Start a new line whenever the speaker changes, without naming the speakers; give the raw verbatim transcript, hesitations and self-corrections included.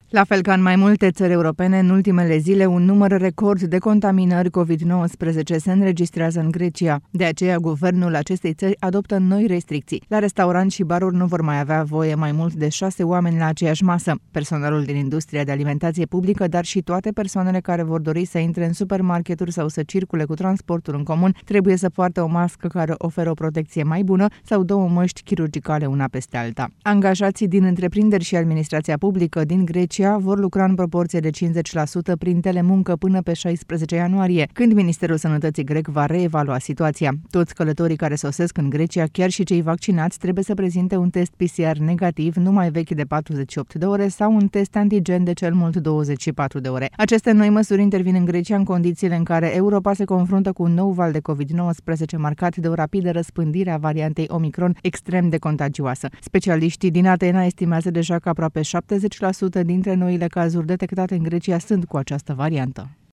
La fel ca în mai multe țări europene, în ultimele zile, un număr record de contaminări covid nouăsprezece se înregistrează în Grecia. De aceea, guvernul acestei țări adoptă noi restricții. La restaurant și baruri nu vor mai avea voie mai mult de șase oameni la aceeași masă. Personalul din industria de alimentație publică, dar și toate persoanele care vor dori să intre în supermarketuri sau să circule cu transportul în comun, trebuie să poartă o mască care oferă o protecție mai bună sau două măști chirurgicale una peste alta. Angajații din întreprinderi și administrația publică din Grecia vor lucra în proporție de cincizeci la sută prin telemuncă până pe șaisprezece ianuarie, când Ministerul Sănătății grec va reevalua situația. Toți călătorii care sosesc în Grecia, chiar și cei vaccinați, trebuie să prezinte un test P C R negativ, nu mai vechi de patruzeci și opt de ore, sau un test antigen de cel mult douăzeci și patru de ore. Aceste noi măsuri intervin în Grecia în condițiile în care Europa se confruntă cu un nou val de covid nouăsprezece marcat de o rapidă răspândire a variantei Omicron extrem de contagioasă. Specialiștii din Atena estimează deja că aproape șaptezeci la sută dintre noile cazuri detectate în Grecia sunt cu această variantă.